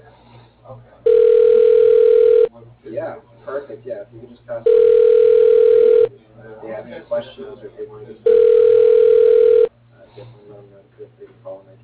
Yeah, perfect. Yeah, if you could just pass on if they have any questions or if they want to just definitely let them know to feel free to call and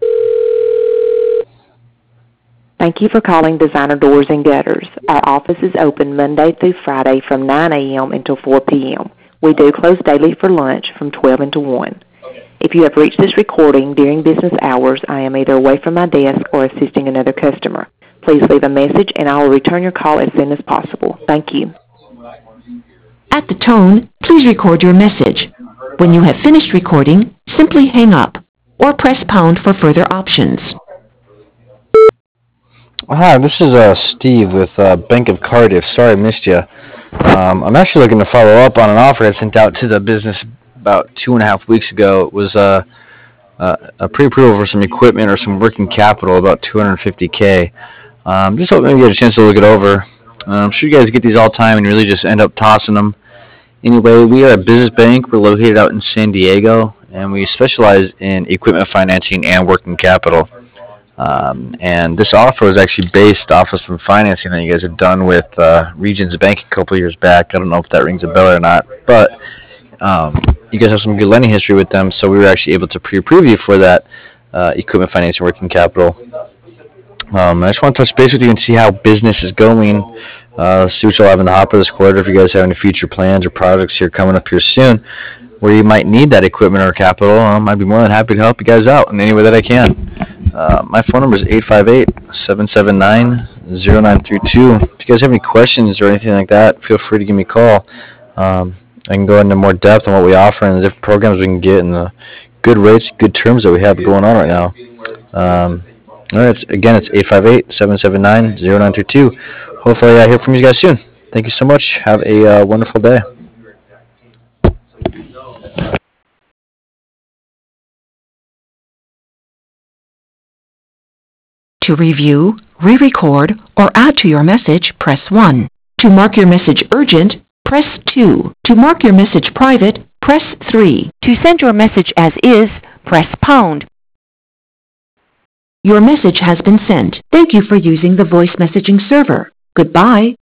Thank you for calling Designer Doors and Gutters. Our office is open Monday through Friday from 9 a.m. until 4 p.m. We do close daily for lunch from 12 until 1. If you have reached this recording during business hours, I am either away from my desk or assisting another customer. Please leave a message and I will return your call as soon as possible. Thank you. At the tone, please record your message. When you have finished recording, simply hang up or press pound for further options. Hi, this is Steve with Bank of Cardiff. Sorry I missed you. I'm actually looking to follow up on an offer I sent out to the business about 2.5 weeks ago. It was a pre-approval for some equipment or some working capital, about 250K. Just hoping to get a chance to look it over. I'm sure you guys get these all the time and really just end up tossing them. Anyway, we are a business bank. We're located out in San Diego, and we specialize in equipment financing and working capital. And this offer was actually based off of some financing that you guys had done with Regions Bank a couple years back. I don't know if that rings a bell or not, but you guys have some good lending history with them, so we were actually able to pre-approve you for that equipment financing working capital. I just want to touch base with you and see how business is going. See what you'll have in the hopper this quarter. If you guys have any future plans or projects here coming up here soon where you might need that equipment or capital, I'd be more than happy to help you guys out in any way that I can. My phone number is 858-779-0932. If you guys have any questions or anything like that, feel free to give me a call. I can go into more depth on what we offer and the different programs we can get and the good rates, good terms that we have going on right now. All right, again, it's 858-779-0932. Hopefully I hear from you guys soon. Thank you so much. Have a wonderful day. To review, re-record, or add to your message, press 1. To mark your message urgent, press 2. To mark your message private, press 3. To send your message as is, press pound. Your message has been sent. Thank you for using the voice messaging server. Goodbye.